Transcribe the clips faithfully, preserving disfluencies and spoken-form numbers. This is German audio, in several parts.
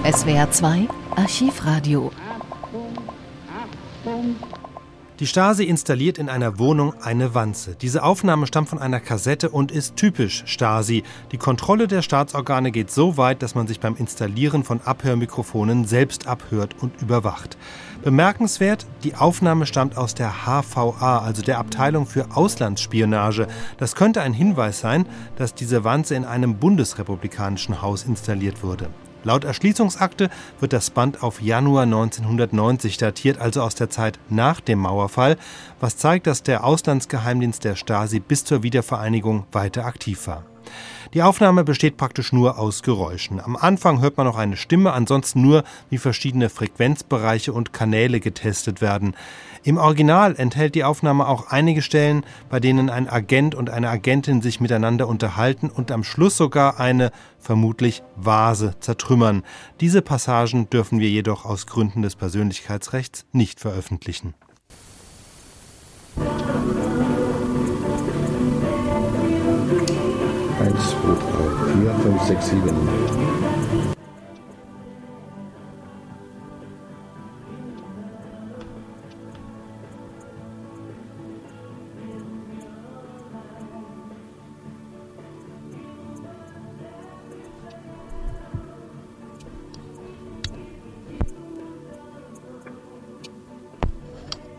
S W R zwei Archivradio. Die Stasi installiert in einer Wohnung eine Wanze. Diese Aufnahme stammt von einer Kassette und ist typisch Stasi. Die Kontrolle der Staatsorgane geht so weit, dass man sich beim Installieren von Abhörmikrofonen selbst abhört und überwacht. Bemerkenswert, die Aufnahme stammt aus der H V A, also der Abteilung für Auslandsspionage. Das könnte ein Hinweis sein, dass diese Wanze in einem bundesrepublikanischen Haus installiert wurde. Laut Erschließungsakte wird das Band auf Januar neunzehnhundertneunzig datiert, also aus der Zeit nach dem Mauerfall, was zeigt, dass der Auslandsgeheimdienst der Stasi bis zur Wiedervereinigung weiter aktiv war. Die Aufnahme besteht praktisch nur aus Geräuschen. Am Anfang hört man noch eine Stimme, ansonsten nur, wie verschiedene Frequenzbereiche und Kanäle getestet werden. Im Original enthält die Aufnahme auch einige Stellen, bei denen ein Agent und eine Agentin sich miteinander unterhalten und am Schluss sogar eine, vermutlich, Vase zertrümmern. Diese Passagen dürfen wir jedoch aus Gründen des Persönlichkeitsrechts nicht veröffentlichen. eins, zwei, drei, vier, fünf, sechs, sieben.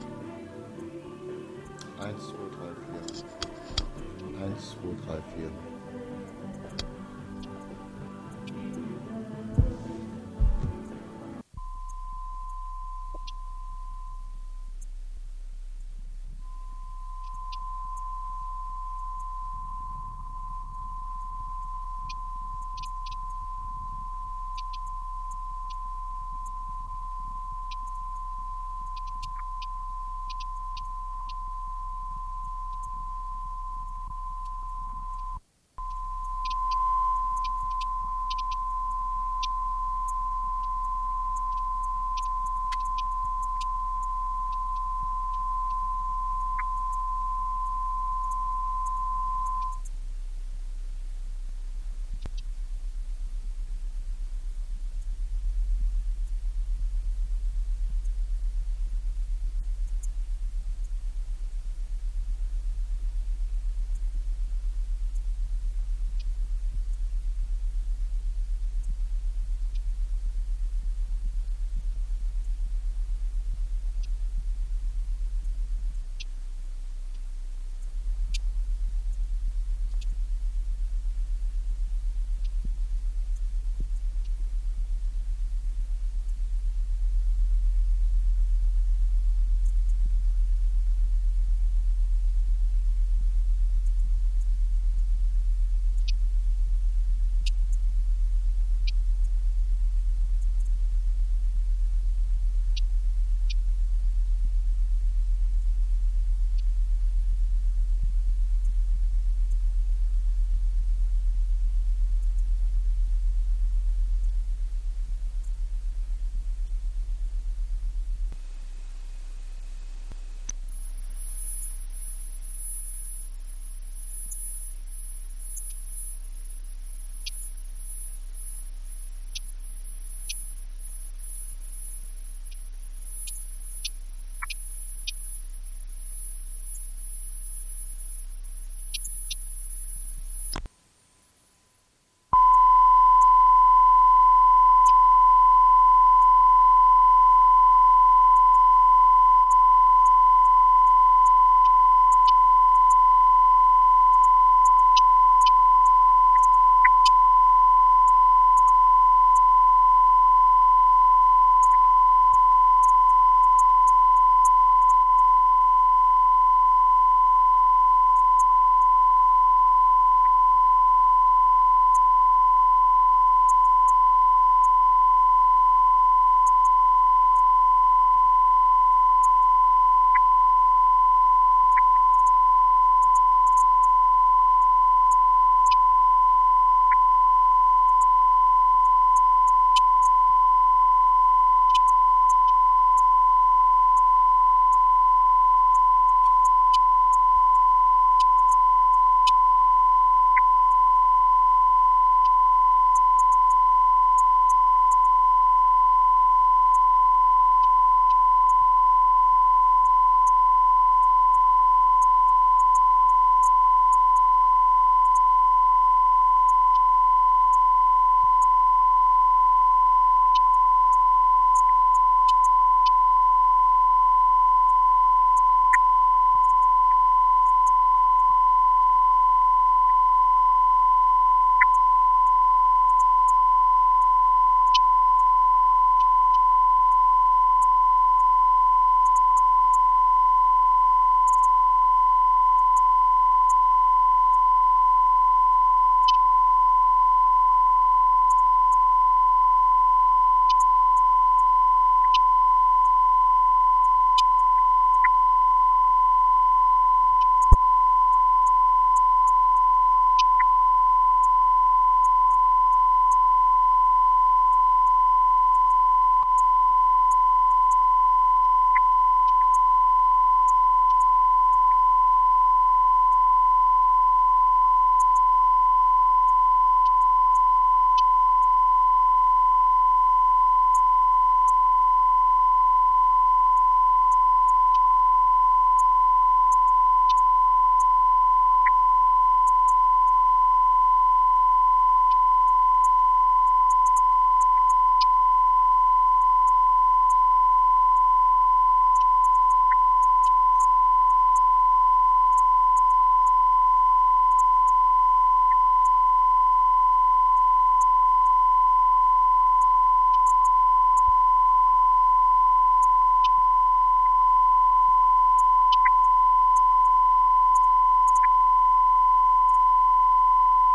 eins, zwei, drei, vier. eins, zwei, drei, vier.